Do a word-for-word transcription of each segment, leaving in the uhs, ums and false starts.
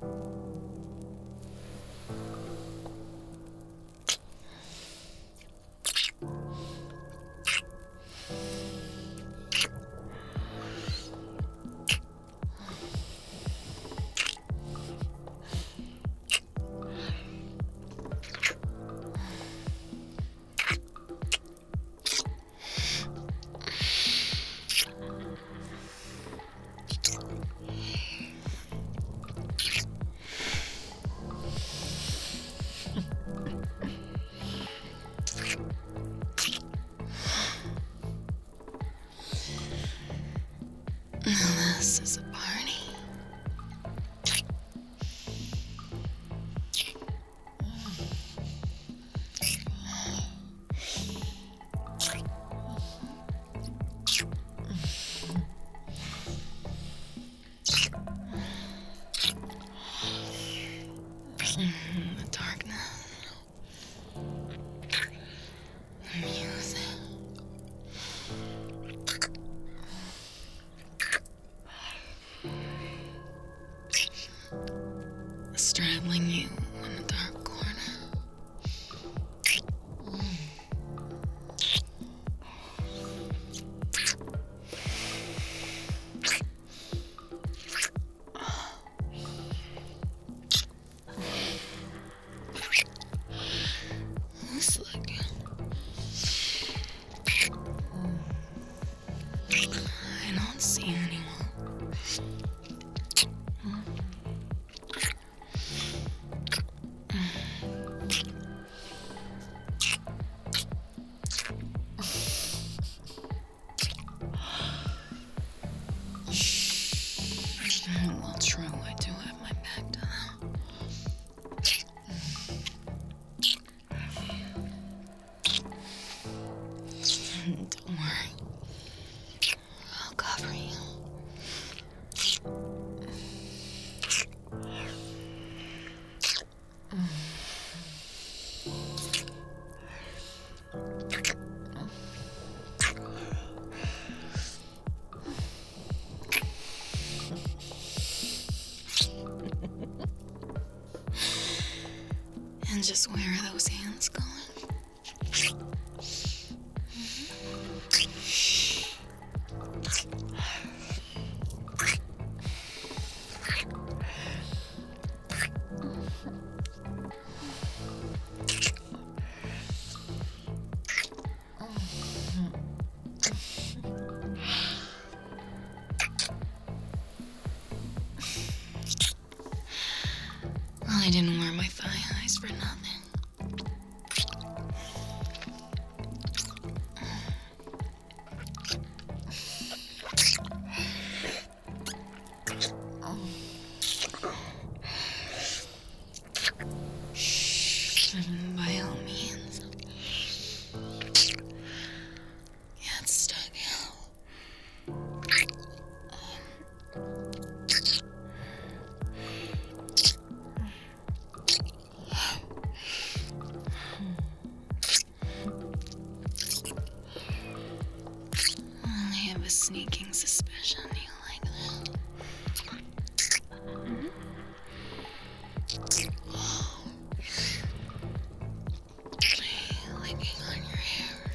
This is a party. The darkness. The music. Straddling you in a dark corner. It's like I don't see anyone. Well, true, I do have my back to them. Don't worry. I'll cover you. And just where are those hands going? Well, I didn't wear my thigh highs for nothing. By all means, get stuck out. I have a sneaking suspicion you like that. Licking on your hair.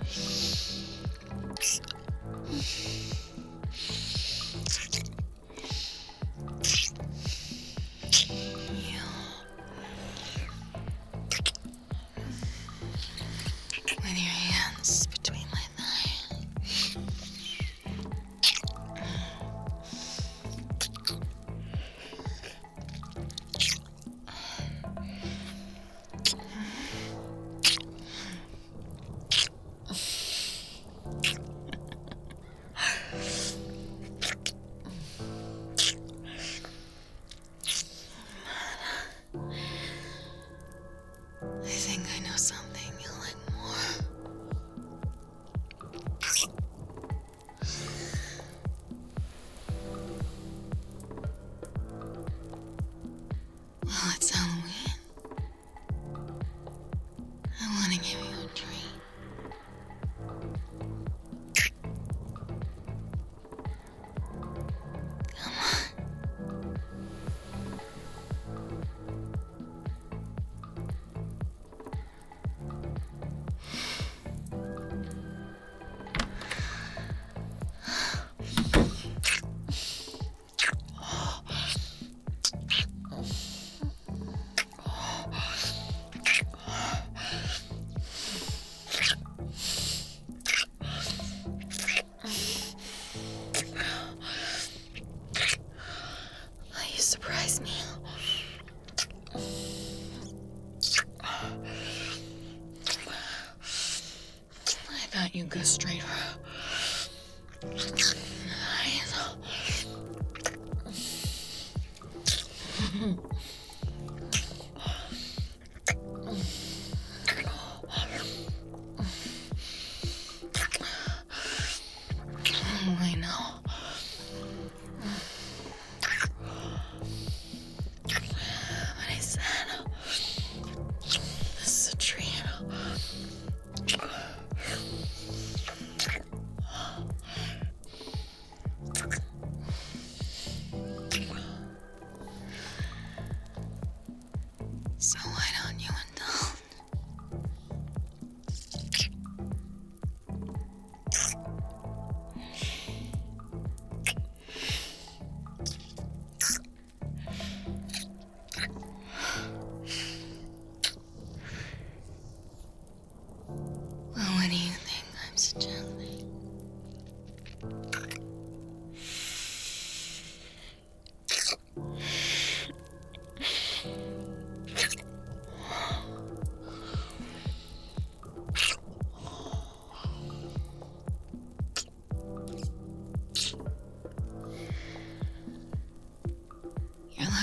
You. With your hands between my thighs.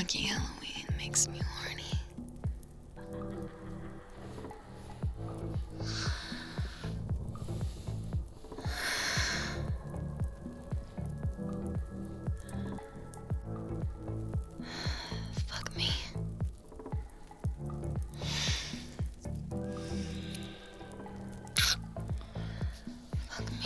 Lucky Halloween makes me horny. Fuck me. Fuck me.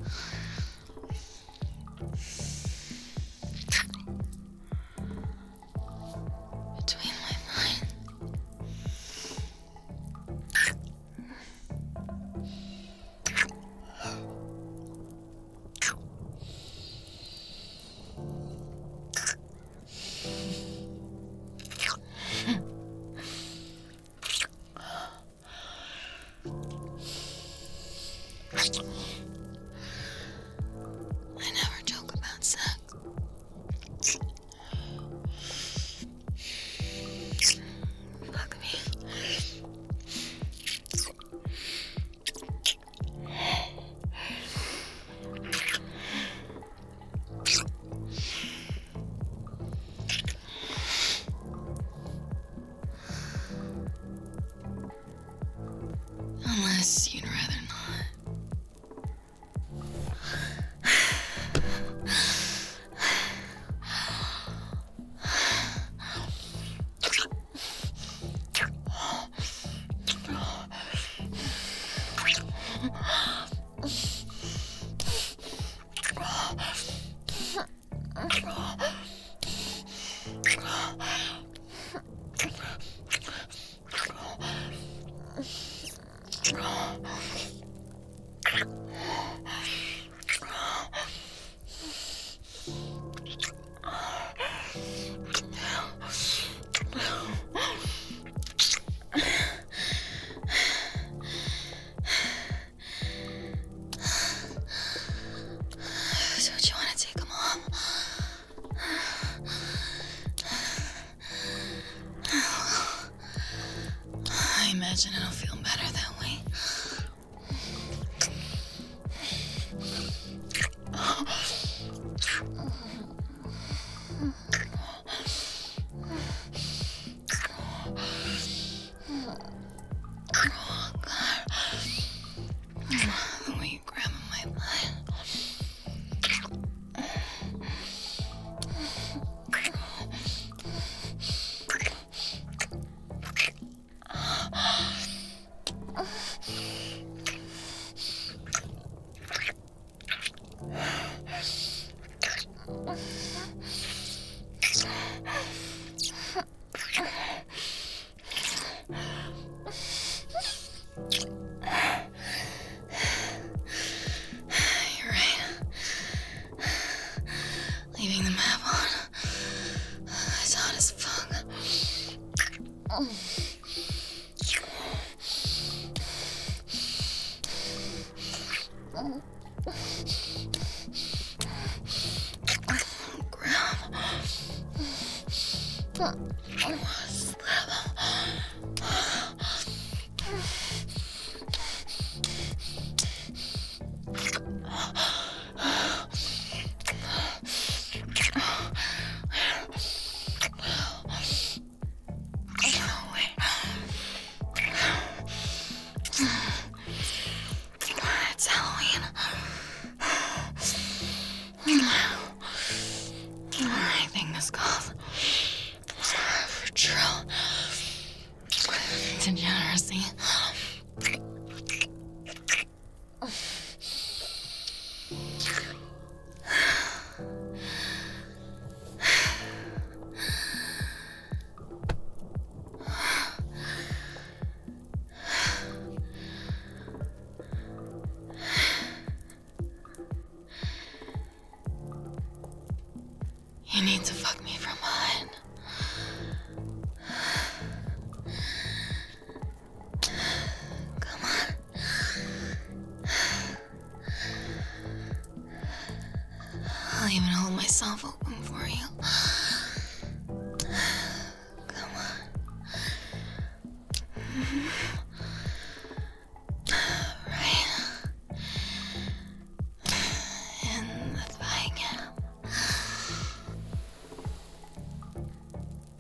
Between my mind. I never joke about sex. Fuck me. Unless you'd rather not. Don't you want to take them off? I imagine it'll feel better that way. Oh, God. The way you grab my butt. You're right. Leaving the map on. It's hot as fuck. Grab. Slap. It's Halloween. I think this calls for true degeneracy. You need to fuck me from behind. Come on. I'll even hold myself open for you. Come on. Right. In the thigh gap.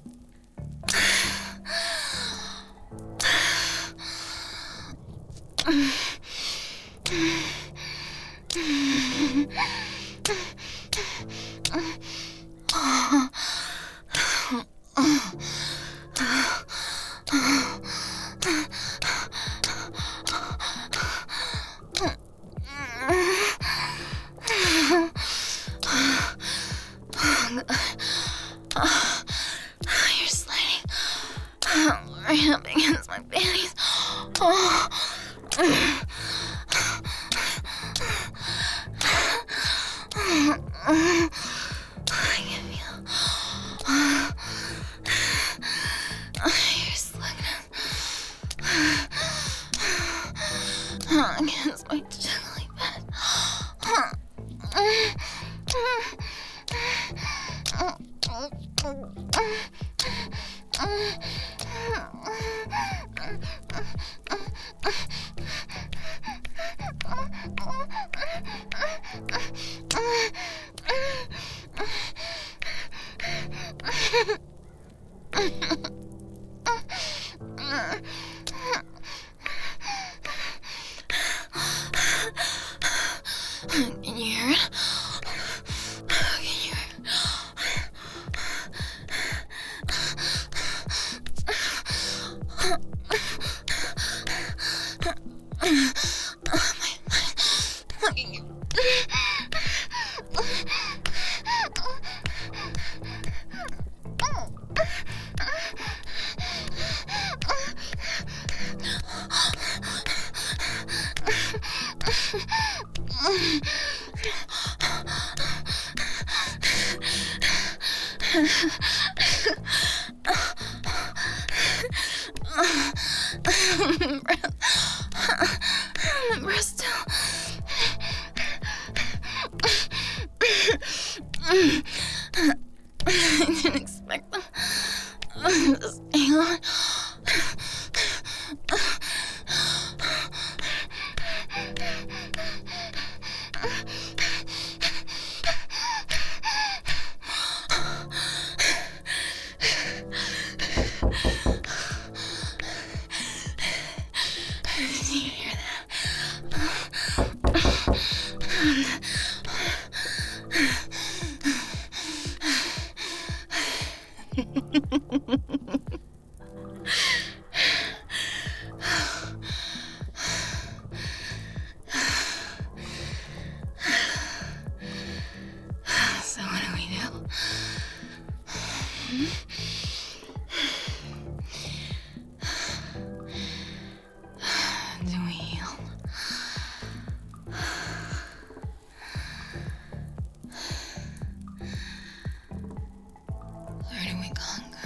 You're sliding right up against my panties. Oh. I can feel you're slugging against my jiggly bed. Can you hear it? Can you hear it? Breast too. I didn't expect them to stay on. Did you hear that? So what do we do? Hmm? Do we heal? Or do we conquer?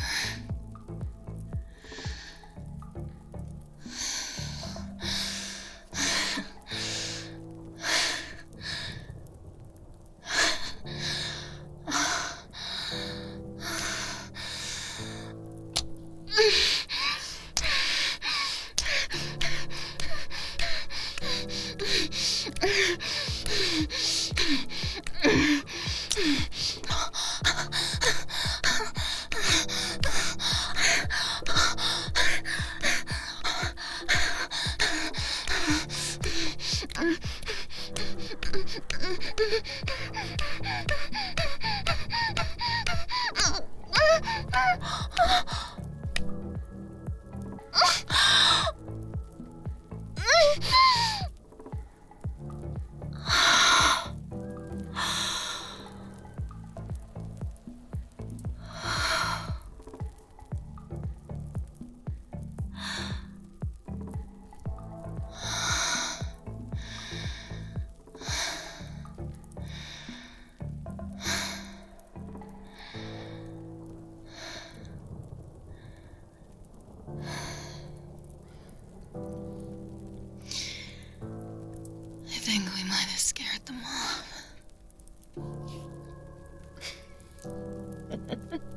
I think we might have scared them off.